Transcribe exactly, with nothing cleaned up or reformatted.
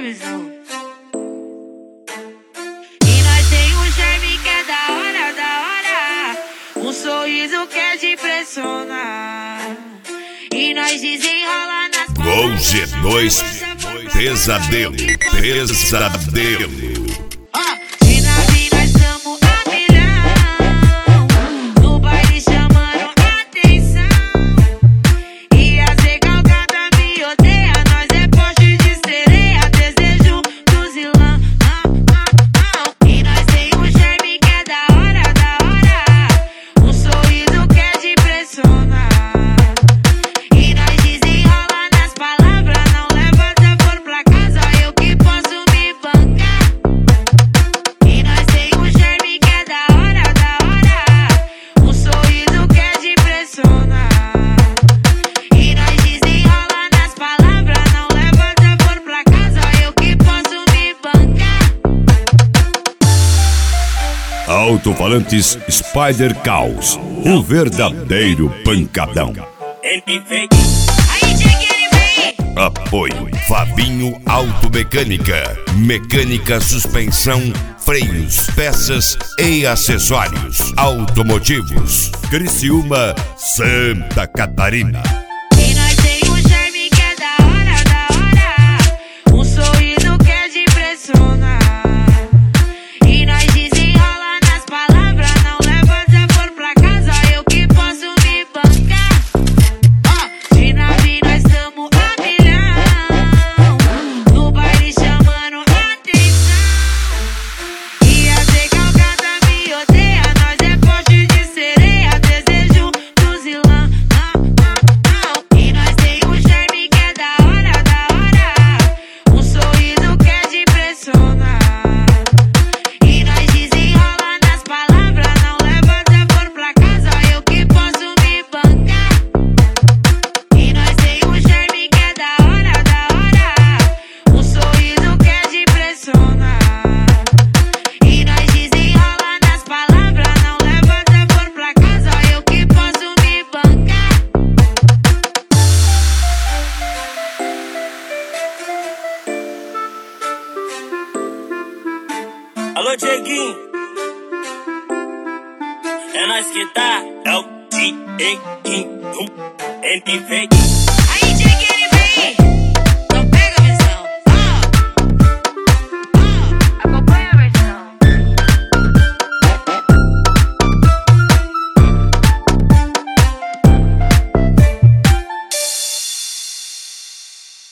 visão. E nós tem um charme que é da hora, da hora. Um sorriso que é de impressionar. E nós desenrola nas Gol G dois, pesadelo, pesadelo. Alto-falantes Spider Caos, o verdadeiro pancadão. Apoio Fabinho Automecânica, mecânica, suspensão, freios, peças e acessórios automotivos. Criciúma, Santa Catarina. Alô, Dieguinho, é nós que tá, é o Dieguinho, N V